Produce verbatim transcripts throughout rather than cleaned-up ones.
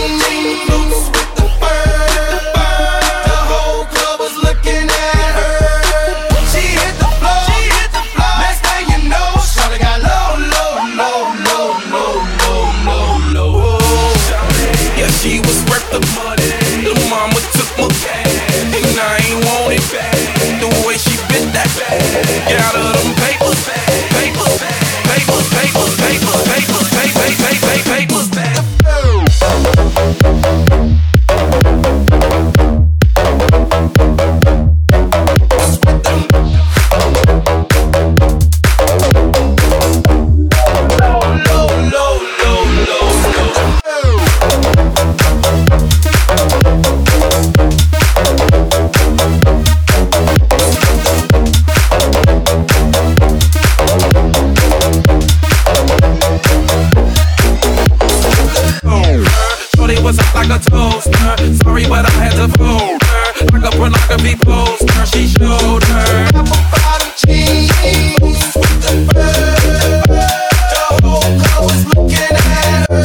jeans, boots with the fur. The whole club was looking at her. She hit the floor, she hit the floor. Next thing you know, shawty got low, low, low, low, low, low, low, low. Yeah, she was worth the money. The mama took my cash, and I ain't want it back. The way she bit that back, got her them papers, papers, papers, papers, papers, papers, papers, papers, papers, papers. Like a toaster, sorry but I had to fold her. Like a pornography poster, she showed her apple bottom jeans with the bird. The whole club was looking at her.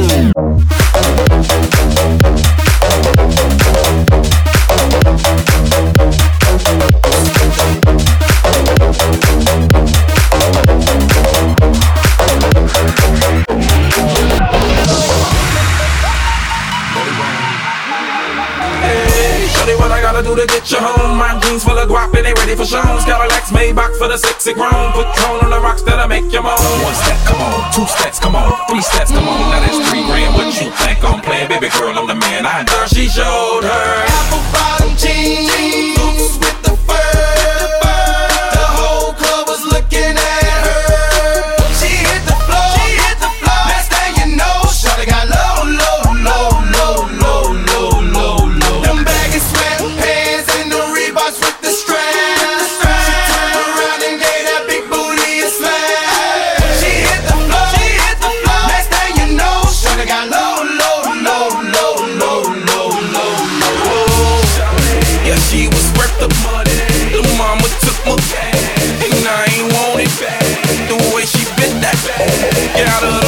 What I gotta do to get you home? My jeans full of guap and they ready for shows. Cadillacs, Maybach for the sexy grown. Put tone on the rocks that'll make you moan. One step, come on. Two steps, come on. Three steps, come on. Now that's three grand. What you think I'm playing? Baby girl, I'm the man. I adore. She showed her apple bottom jeans, boots with the fur. The whole club was looking at her. She hit the floor, she hit the floor. Next thing you know, shawty got low, low, low, low, low, low, low, low. Them baggy sweatpants and the Reeboks with the straps. She turned around and gave that big booty a smash. She hit the floor, she hit the floor. Next thing you know, shawty got low, low, low, low, low, low, low, low. Yeah, she was worth the money. The mama took my cash, and I ain't want it back. The way she bit that back, got her